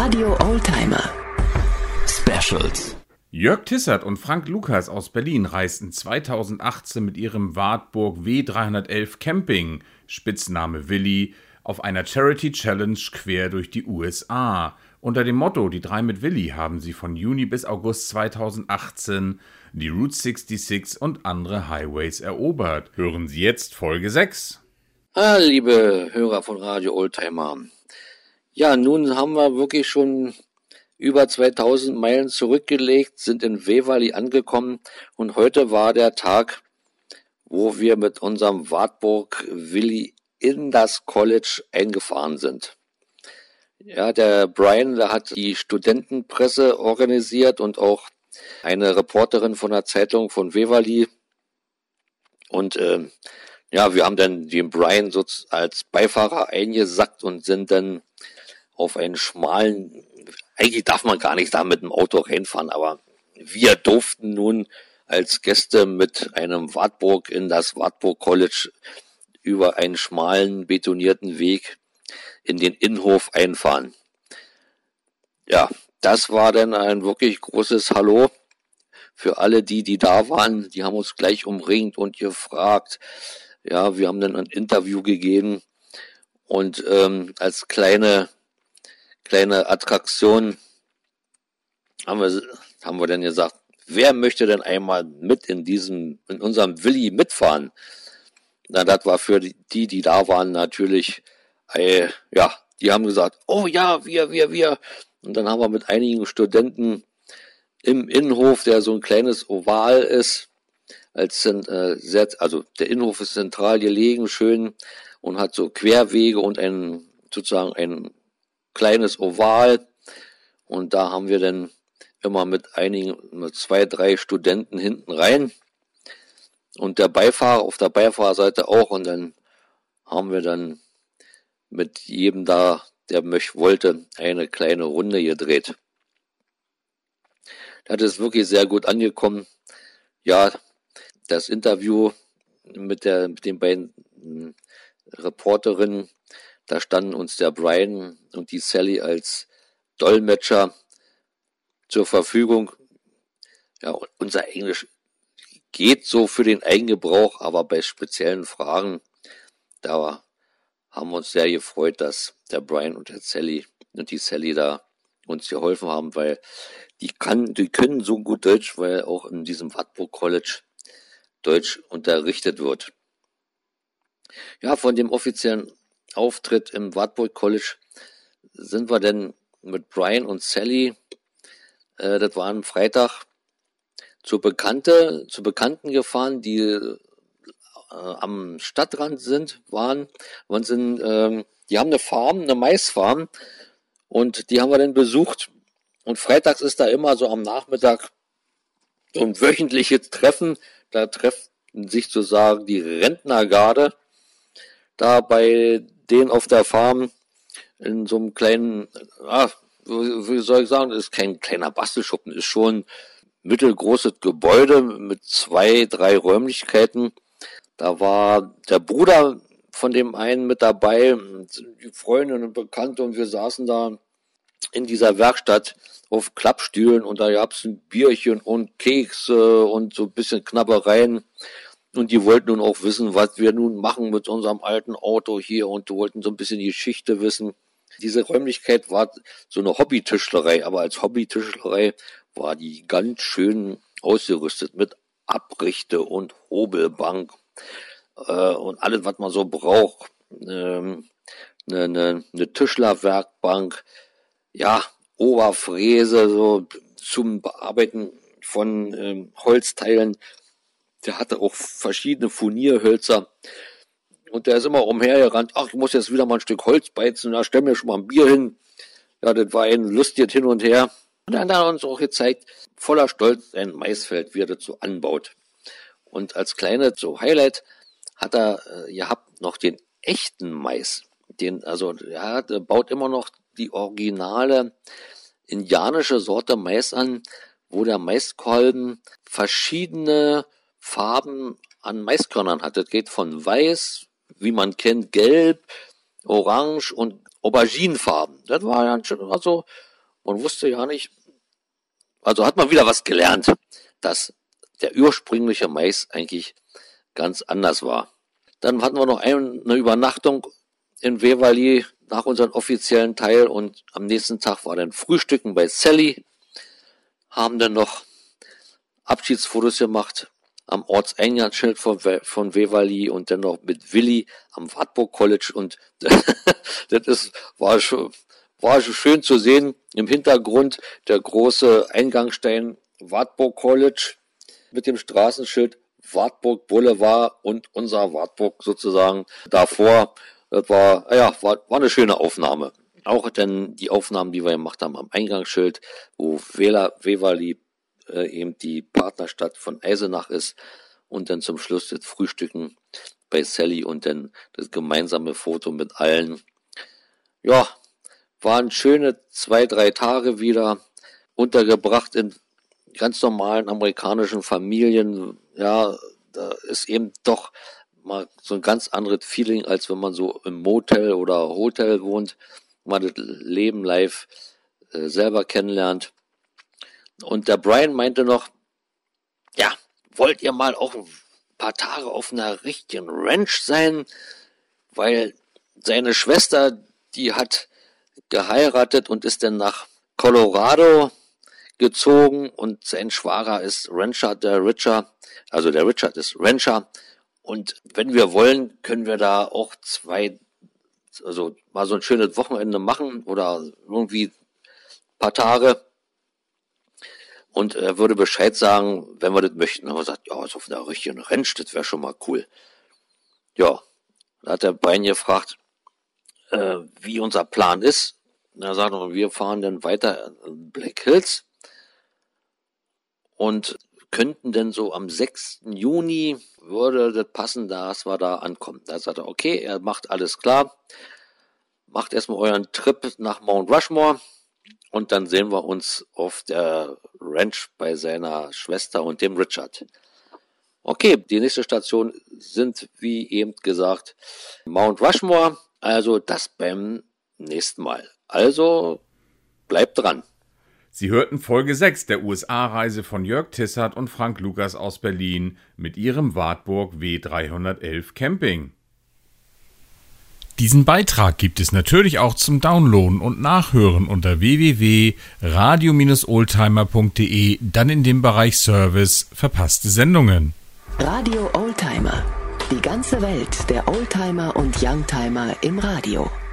Radio Oldtimer Specials. Jörg Tissert und Frank Lukas aus Berlin reisten 2018 mit ihrem Wartburg W311 Camping, Spitzname Willi, auf einer Charity Challenge quer durch die USA. Unter dem Motto Die 3 mit Willi haben sie von Juni bis August 2018 die Route 66 und andere Highways erobert. Hören Sie jetzt Folge 6. Liebe Hörer von Radio Oldtimer. Ja, nun haben wir wirklich schon über 2000 Meilen zurückgelegt, sind in Waverly angekommen und heute war der Tag, wo wir mit unserem Wartburg Willi in das College eingefahren sind. Ja, der Brian, der hat die Studentenpresse organisiert und auch eine Reporterin von der Zeitung von Waverly. Und wir haben dann den Brian so als Beifahrer eingesackt und sind dann auf einen schmalen, eigentlich darf man gar nicht da mit dem Auto reinfahren, aber wir durften nun als Gäste mit einem Wartburg in das Wartburg College über einen schmalen, betonierten Weg in den Innenhof einfahren. Ja, das war dann ein wirklich großes Hallo für alle die da waren. Die haben uns gleich umringt und gefragt. Ja, wir haben dann ein Interview gegeben und als kleine Attraktion haben wir dann gesagt, wer möchte denn einmal mit in unserem Willi mitfahren? Na, das war für die da waren natürlich, die haben gesagt, oh ja, wir. Und dann haben wir mit einigen Studenten im Innenhof, der so ein kleines Oval ist, also der Innenhof ist zentral gelegen, schön, und hat so Querwege und ein kleines Oval. Und da haben wir dann immer mit 2, 3 Studenten hinten rein. Und der Beifahrer auf der Beifahrerseite auch. Und dann haben wir dann mit jedem da, der wollte, eine kleine Runde gedreht. Das ist wirklich sehr gut angekommen. Ja, das Interview mit den beiden Reporterinnen, da standen uns der Brian und die Sally als Dolmetscher zur Verfügung. Ja, unser Englisch geht so für den Eigengebrauch, aber bei speziellen Fragen, da haben wir uns sehr gefreut, dass der Brian und die Sally da uns geholfen haben, weil die können so gut Deutsch, weil auch in diesem Wartburg College Deutsch unterrichtet wird. Ja, von dem offiziellen Auftritt im Wartburg College sind wir dann mit Brian und Sally, das war am Freitag, zu Bekannten gefahren, die am Stadtrand waren. Die haben eine Farm, eine Maisfarm, und die haben wir dann besucht. Und freitags ist da immer so am Nachmittag so ein wöchentliches Treffen. Da treffen sich sozusagen die Rentnergarde da bei denen auf der Farm in so einem kleinen, wie soll ich sagen, das ist kein kleiner Bastelschuppen, ist schon ein mittelgroßes Gebäude mit 2, 3 Räumlichkeiten. Da war der Bruder von dem einen mit dabei, die Freundin und Bekannte, und wir saßen da in dieser Werkstatt auf Klappstühlen und da gab's ein Bierchen und Kekse und so ein bisschen Knabbereien. Und die wollten nun auch wissen, was wir nun machen mit unserem alten Auto hier, und die wollten so ein bisschen die Geschichte wissen. Diese Räumlichkeit war so eine Hobbytischlerei, aber als Hobbytischlerei war die ganz schön ausgerüstet mit Abrichte und Hobelbank und alles, was man so braucht. Eine Tischlerwerkbank, ja, Oberfräse, so zum Bearbeiten von Holzteilen. Der hatte auch verschiedene Furnierhölzer. Und der ist immer umhergerannt. Ach, ich muss jetzt wieder mal ein Stück Holz beizen. Da stell mir schon mal ein Bier hin. Ja, das war ein lustiges Hin und Her. Und dann hat er uns auch gezeigt, voller Stolz, sein Maisfeld, wie er das so anbaut. Und als kleine so Highlight hat er gehabt noch den echten Mais. Er baut immer noch die originale indianische Sorte Mais an, wo der Maiskolben verschiedene Farben an Maiskörnern hat. Das geht von weiß, wie man kennt, gelb, orange und Auberginenfarben. Das war ja so Man wusste ja nicht, also hat man wieder was gelernt, dass der ursprüngliche Mais eigentlich ganz anders war. Dann hatten wir noch eine Übernachtung in Waverly nach unserem offiziellen Teil und am nächsten Tag war dann Frühstücken bei Sally, haben dann noch Abschiedsfotos gemacht am Ortseingangsschild von Waverly und dann noch mit Willi am Wartburg College und war schon schön zu sehen. Im Hintergrund der große Eingangsstein Wartburg College mit dem Straßenschild Wartburg Boulevard und unser Wartburg sozusagen davor. Das war eine schöne Aufnahme. Auch denn die Aufnahmen, die wir gemacht haben am Eingangsschild, wo Waverly eben die Partnerstadt von Eisenach ist und dann zum Schluss das Frühstücken bei Sally und dann das gemeinsame Foto mit allen. Ja, waren schöne 2-3 Tage wieder untergebracht in ganz normalen amerikanischen Familien. Ja, da ist eben doch mal so ein ganz anderes Feeling, als wenn man so im Motel oder Hotel wohnt, man das Leben live selber kennenlernt. Und der Brian meinte noch, ja, wollt ihr mal auch ein paar Tage auf einer richtigen Ranch sein? Weil seine Schwester, die hat geheiratet und ist dann nach Colorado gezogen und sein Schwager ist Rancher, der Richard ist Rancher. Und wenn wir wollen, können wir da auch mal so ein schönes Wochenende machen oder irgendwie ein paar Tage. Und er würde Bescheid sagen, wenn wir das möchten. Aber er sagt, ja, so auf einer richtigen Ranch, das wäre schon mal cool. Ja, da hat der Brian gefragt, wie unser Plan ist. Und er sagt, wir fahren dann weiter in Black Hills und könnten denn so am 6. Juni würde das passen, dass wir da ankommen. Da sagt er, okay, er macht alles klar. Macht erstmal euren Trip nach Mount Rushmore und dann sehen wir uns auf der Ranch bei seiner Schwester und dem Richard. Okay, die nächste Station sind, wie eben gesagt, Mount Rushmore. Also das beim nächsten Mal. Also bleibt dran. Sie hörten Folge 6 der USA-Reise von Jörg Tissart und Frank Lukas aus Berlin mit ihrem Wartburg W311 Camping. Diesen Beitrag gibt es natürlich auch zum Downloaden und Nachhören unter www.radio-oldtimer.de, dann in dem Bereich Service verpasste Sendungen. Radio Oldtimer. Die ganze Welt der Oldtimer und Youngtimer im Radio.